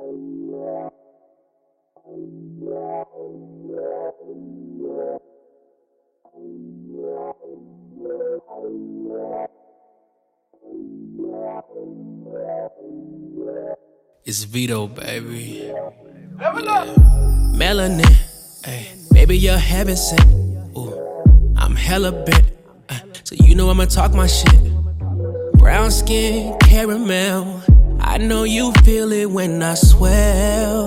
It's Vito, baby. Yeah. Melanin, ay, baby, you're heaven sent. Ooh, I'm hella bent, so you know I'ma talk my shit. Brown skin, caramel. I know you feel it when I swell.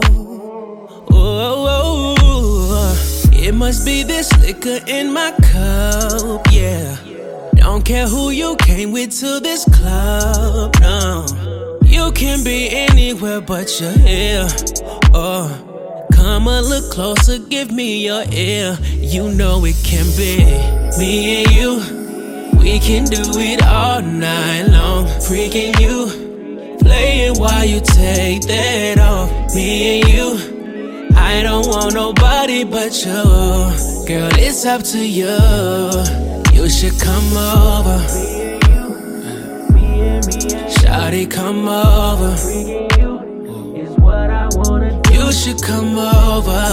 Oh, it must be this liquor in my cup, yeah. Don't care who you came with to this club, no. You can be anywhere but you're here. Oh, come a little closer, give me your ear. You know it can be me and you. We can do it all night long. Freaking you, playing while you take that off. Me and you, I don't want nobody but you. Girl, it's up to you. You should come over. Shawty, come over. You should come over.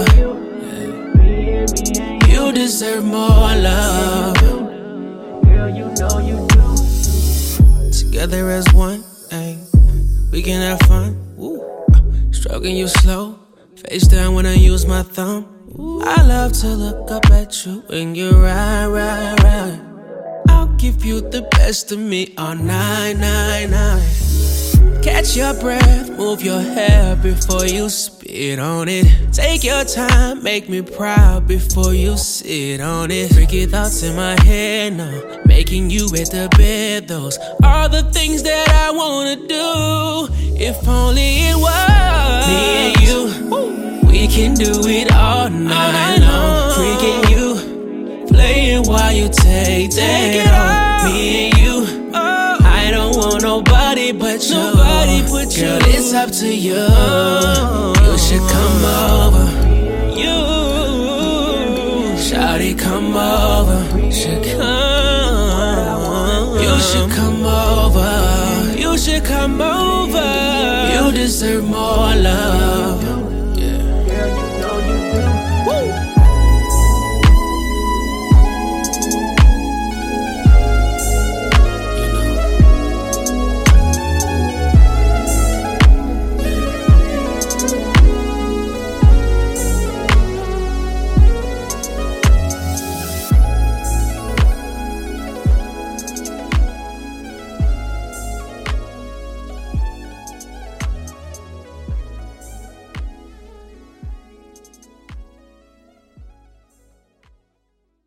You deserve more love. Girl, you know you do. Together as one, ay, we can have fun. Woo. Stroking you slow, face down when I use my thumb. I love to look up at you when you ride. I'll give you the best of me all night. Catch your breath, move your hair before you spit on it. Take your time, make me proud before you sit on it. Freaky thoughts in my head now, making you wet the bed. Those are the things that I wanna do. If only it was me and you. We can do it all night long. Freaking you, playing while you take that off. Me and you, I don't want nobody but you. Girl, it's up to you. You should come over. Shawty, come over. You should come over. You should come over. You deserve more love.